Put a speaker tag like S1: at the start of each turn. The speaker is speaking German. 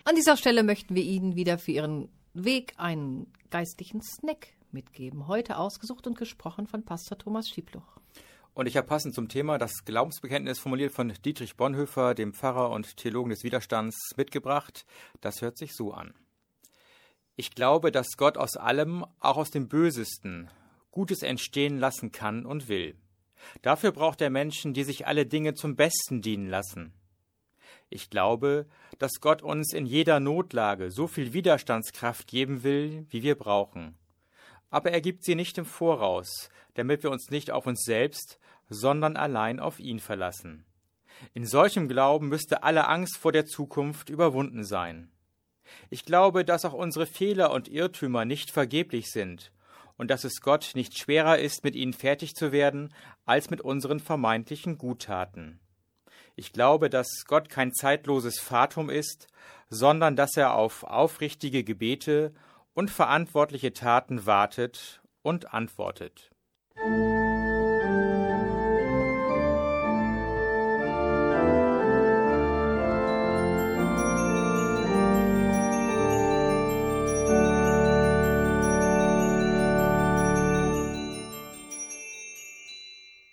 S1: An dieser Stelle möchten wir Ihnen wieder für Ihren Weg einen geistlichen Snack mitgeben. Heute ausgesucht und gesprochen von Pastor Thomas Schiebluch.
S2: Und ich habe passend zum Thema das Glaubensbekenntnis formuliert von Dietrich Bonhoeffer, dem Pfarrer und Theologen des Widerstands, mitgebracht. Das hört sich so an. Ich glaube, dass Gott aus allem, auch aus dem Bösesten, Gutes entstehen lassen kann und will. Dafür braucht er Menschen, die sich alle Dinge zum Besten dienen lassen. Ich glaube, dass Gott uns in jeder Notlage so viel Widerstandskraft geben will, wie wir brauchen. Aber er gibt sie nicht im Voraus, damit wir uns nicht auf uns selbst, sondern allein auf ihn verlassen. In solchem Glauben müsste alle Angst vor der Zukunft überwunden sein. Ich glaube, dass auch unsere Fehler und Irrtümer nicht vergeblich sind und dass es Gott nicht schwerer ist, mit ihnen fertig zu werden, als mit unseren vermeintlichen Guttaten. Ich glaube, dass Gott kein zeitloses Fatum ist, sondern dass er auf aufrichtige Gebete und verantwortliche Taten wartet und antwortet.